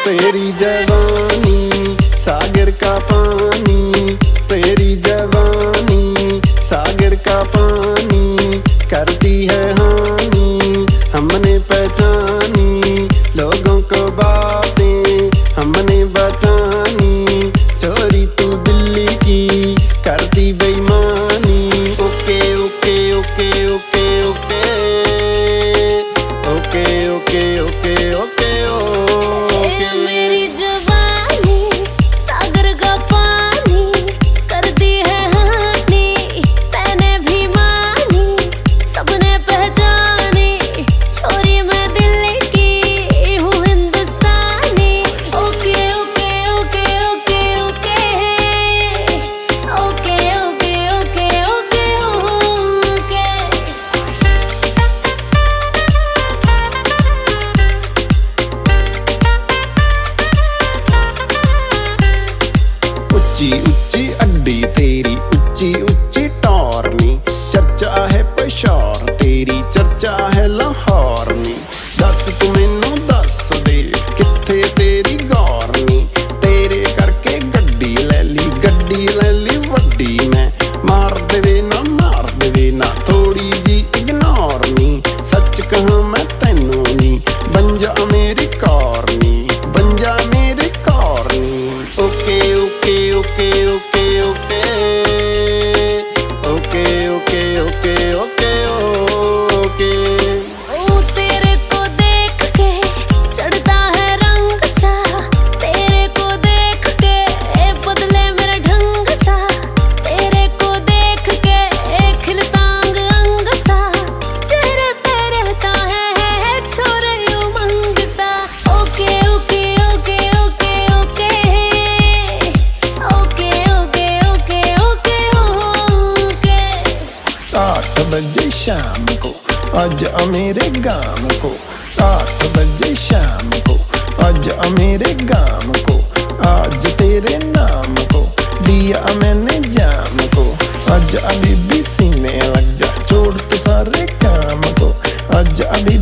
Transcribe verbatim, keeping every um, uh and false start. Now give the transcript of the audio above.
तेरी जवानी सागर का पानी, तेरी जवानी सागर का पानी करती है हानि। हमने पहचानी लोगों को बातें हमने बतानी, चोरी तू दिल्ली की करती बेईमानी। Okay okay okay okay okay okay okay okay okay okay. मेरी जवानी सागर का पानी करती है हानि, मैंने भी मानी सबने पहचानी, छोरी मैं दिल्ली की हूँ Hindustani. Okay okay okay okay okay okay okay okay okay okay. उच्ची उच्ची अड्डी तेरी उच्ची उच्ची टॉरनी, चर्चा है पेशौर तेरी चर्चा है लाहौर नी। दस तू मैनू दस दे किथे तेरी गौरनी, तेरे करके गड्डी ले ली गड्डी ले ली वड्डी। मैं मार देवे ना मार देवे ना थोड़ी जी इग्नोर नी, सच कहां मैं तैनू नी बन जा मेरी कौरनी, बन जा मेरी कौरनी। Okay okay okay okay okay okay okay okay okay okay. ओ तेरे को देख के चढ़ता है रंग सा, तेरे को देख के बदले मेरा ढंग सा, तेरे को देख के खिलता अंग अंग सा, चेहरे पे रहता है छोरे उमंग सा। Okay okay okay okay okay okay okay okay okay okay. आठ बजे शाम को आज आ मेरे गांव को, आठ बजे शाम को आज आ मेरे गांव को, आज तेरे नाम को दिया मैंने जाम को। आज अभी भी सीने लग जा छोड़ तो सारे काम को, आज अभी